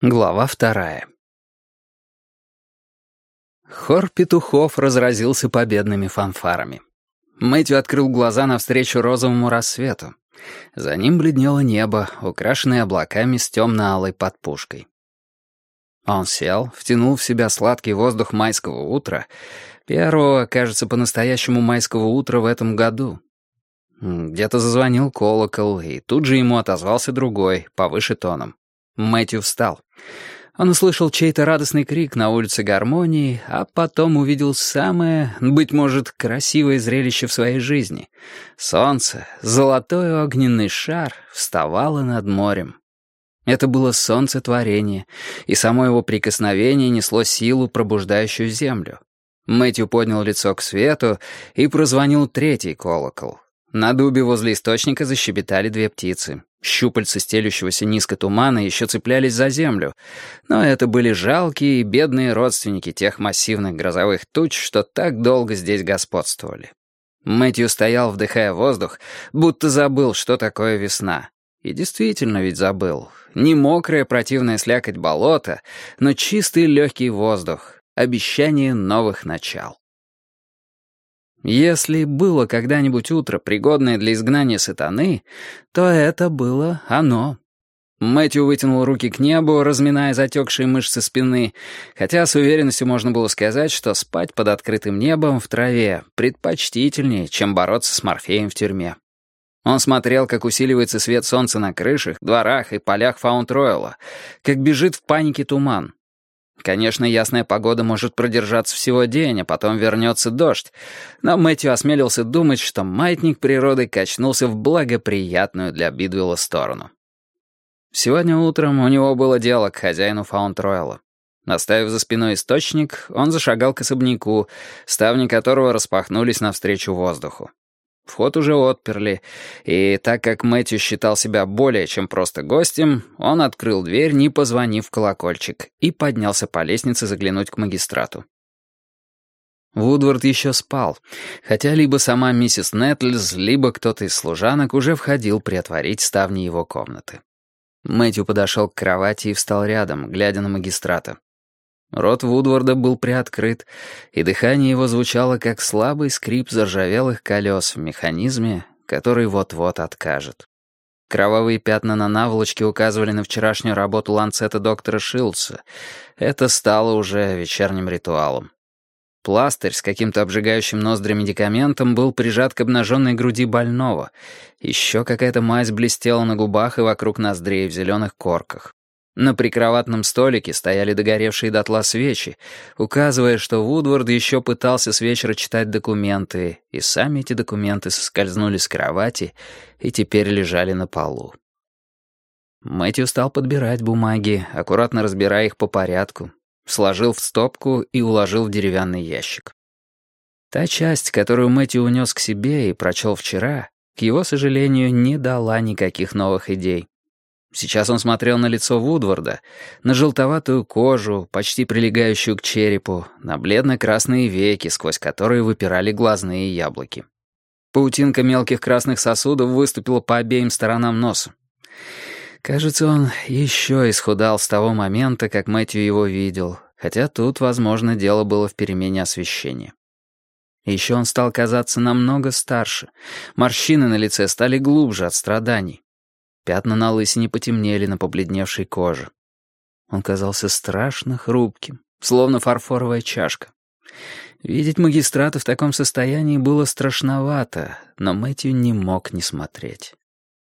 Глава 2. Хор петухов разразился победными фанфарами. Мэтью открыл глаза навстречу розовому рассвету. За ним бледнело небо, украшенное облаками с темно-алой подпушкой. Он сел, втянул в себя сладкий воздух майского утра, первого, кажется, по-настоящему майского утра в этом году. Где-то зазвонил колокол, и тут же ему отозвался другой, повыше тоном. Мэтью встал. Он услышал чей-то радостный крик на улице Гармонии, а потом увидел самое, быть может, красивое зрелище в своей жизни. Солнце, золотой огненный шар, вставало над морем. Это было солнцетворение, и само его прикосновение несло силу, пробуждающую землю. Мэтью поднял лицо к свету, и прозвонил третий колокол. На дубе возле источника защебетали две птицы. Щупальца стелющегося низко тумана еще цеплялись за землю, но это были жалкие и бедные родственники тех массивных грозовых туч, что так долго здесь господствовали. Мэтью стоял, вдыхая воздух, будто забыл, что такое весна. И действительно ведь забыл. Не мокрая противная слякоть болота, но чистый легкий воздух, обещание новых начал. Если было когда-нибудь утро, пригодное для изгнания сатаны, то это было оно. Мэтью вытянул руки к небу, разминая затекшие мышцы спины, хотя с уверенностью можно было сказать, что спать под открытым небом в траве предпочтительнее, чем бороться с Морфеем в тюрьме. Он смотрел, как усиливается свет солнца на крышах, дворах и полях Фаунд-Ройла, как бежит в панике туман. Конечно, ясная погода может продержаться всего день, а потом вернется дождь, но Мэтью осмелился думать, что маятник природы качнулся в благоприятную для Бидвелла сторону. Сегодня утром у него было дело к хозяину Фаунд-Ройла. Оставив за спиной источник, он зашагал к особняку, ставни которого распахнулись навстречу воздуху. Вход уже отперли, и так как Мэтью считал себя более чем просто гостем, он открыл дверь, не позвонив в колокольчик, и поднялся по лестнице заглянуть к магистрату. Вудвард еще спал, хотя либо сама миссис Нетльс, либо кто-то из служанок уже входил приотворить ставни его комнаты. Мэтью подошел к кровати и встал рядом, глядя на магистрата. Рот Вудварда был приоткрыт, и дыхание его звучало, как слабый скрип заржавелых колес в механизме, который вот-вот откажет. Кровавые пятна на наволочке указывали на вчерашнюю работу ланцета доктора Шилдса. Это стало уже вечерним ритуалом. Пластырь с каким-то обжигающим ноздри медикаментом был прижат к обнаженной груди больного. Еще какая-то мазь блестела на губах и вокруг ноздрей в зеленых корках. На прикроватном столике стояли догоревшие дотла свечи, указывая, что Вудвард еще пытался с вечера читать документы, и сами эти документы соскользнули с кровати и теперь лежали на полу. Мэтью стал подбирать бумаги, аккуратно разбирая их по порядку, сложил в стопку и уложил в деревянный ящик. Та часть, которую Мэтью унес к себе и прочел вчера, к его сожалению, не дала никаких новых идей. Сейчас он смотрел на лицо Вудварда, на желтоватую кожу, почти прилегающую к черепу, на бледно-красные веки, сквозь которые выпирали глазные яблоки. Паутинка мелких красных сосудов выступила по обеим сторонам носа. Кажется, он еще исхудал с того момента, как Мэтью его видел, хотя тут, возможно, дело было в перемене освещения. Еще он стал казаться намного старше. Морщины на лице стали глубже от страданий. Пятна на лысине потемнели на побледневшей коже. Он казался страшно хрупким, словно фарфоровая чашка. Видеть магистрата в таком состоянии было страшновато, но Мэтью не мог не смотреть.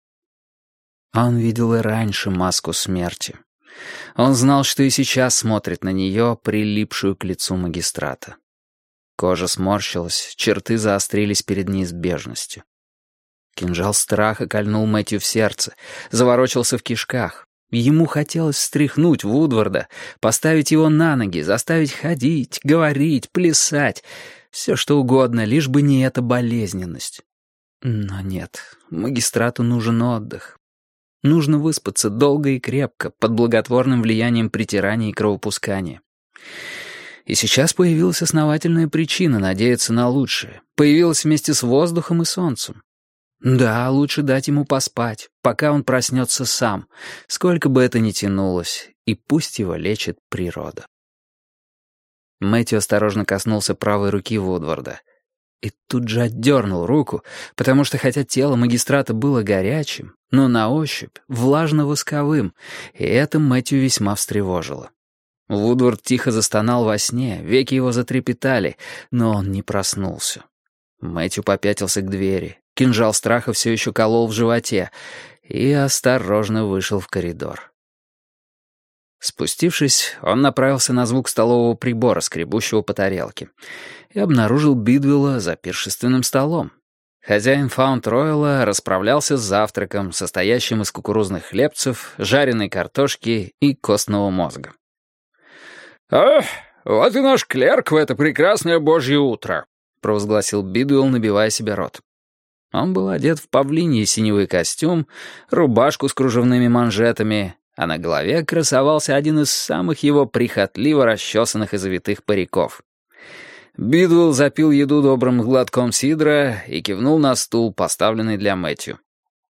Он видел и раньше маску смерти. Он знал, что и сейчас смотрит на нее, прилипшую к лицу магистрата. Кожа сморщилась, черты заострились перед неизбежностью. Кинжал страха кольнул Мэтью в сердце, заворочился в кишках. Ему хотелось встряхнуть Вудварда, поставить его на ноги, заставить ходить, говорить, плясать. Все что угодно, лишь бы не эта болезненность. Но нет, магистрату нужен отдых. Нужно выспаться долго и крепко, под благотворным влиянием притирания и кровопускания. И сейчас появилась основательная причина надеяться на лучшее. Появилась вместе с воздухом и солнцем. Да, лучше дать ему поспать, пока он проснется сам, сколько бы это ни тянулось, и пусть его лечит природа. Мэтью осторожно коснулся правой руки Вудварда. И тут же отдернул руку, потому что хотя тело магистрата было горячим, но на ощупь влажно-восковым, и это Мэтью весьма встревожило. Вудвард тихо застонал во сне, веки его затрепетали, но он не проснулся. Мэтью попятился к двери, кинжал страха все еще колол в животе, и осторожно вышел в коридор. Спустившись, он направился на звук столового прибора, скребущего по тарелке, и обнаружил Бидвелла за пиршественным столом. Хозяин Фаунд-Ройла расправлялся с завтраком, состоящим из кукурузных хлебцев, жареной картошки и костного мозга. «Ах, вот и наш клерк в это прекрасное божье утро», — провозгласил Бидвелл, набивая себе рот. Он был одет в павлиний синевый костюм, рубашку с кружевными манжетами, а на голове красовался один из самых его прихотливо расчесанных и завитых париков. Бидвелл запил еду добрым глотком сидра и кивнул на стул, поставленный для Мэтью.